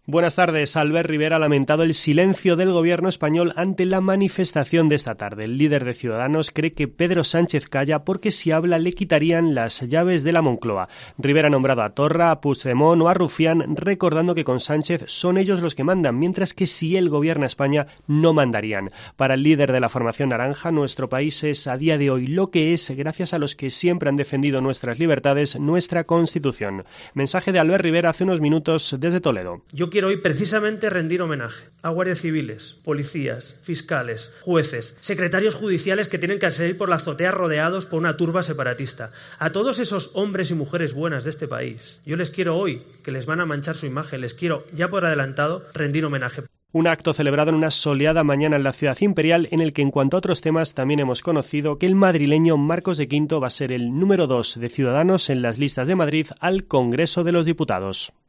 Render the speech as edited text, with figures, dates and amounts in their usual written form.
Buenas tardes. Albert Rivera ha lamentado el silencio del gobierno español ante la manifestación de esta tarde. El líder de Ciudadanos cree que Pedro Sánchez calla porque si habla le quitarían las llaves de la Moncloa. Rivera ha nombrado a Torra, a Puigdemont o a Rufián, recordando que con Sánchez son ellos los que mandan, mientras que si él gobierna España no mandarían. Para el líder de la formación naranja, nuestro país es a día de hoy lo que es gracias a los que siempre han defendido nuestras libertades, nuestra Constitución. Mensaje de Albert Rivera hace unos minutos desde Toledo. Yo quiero hoy precisamente rendir homenaje a guardias civiles, policías, fiscales, jueces, secretarios judiciales que tienen que salir por la azotea rodeados por una turba separatista. A todos esos hombres y mujeres buenas de este país, yo les quiero hoy, que les van a manchar su imagen, les quiero, ya por adelantado, rendir homenaje. Un acto celebrado en una soleada mañana en la ciudad imperial, en el que en cuanto a otros temas también hemos conocido que el madrileño Marcos de Quinto va a ser el número 2 de Ciudadanos en las listas de Madrid al Congreso de los Diputados.